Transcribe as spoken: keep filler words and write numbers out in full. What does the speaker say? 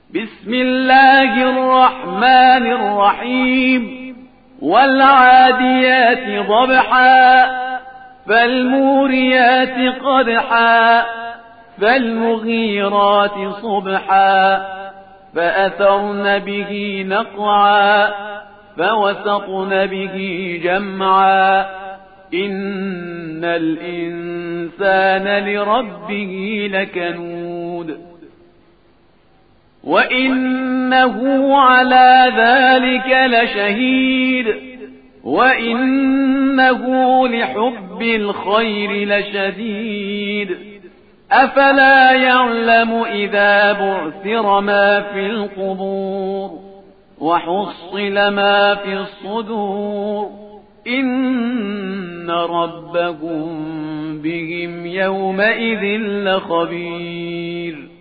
بسم الله الرحمن الرحيم والعاديات ضبحا فالموريات قدحا فالمغيرات صبحا فأثرن به نقعا فوسطن به جمعا إن الإنسان لربه لكنود وإنه على ذلك لشهيد وإنه لحب الخير لشديد أفلا يعلم إذا بعثر ما في القبور وحصل ما في الصدور إن ربهم بهم يومئذ لخبير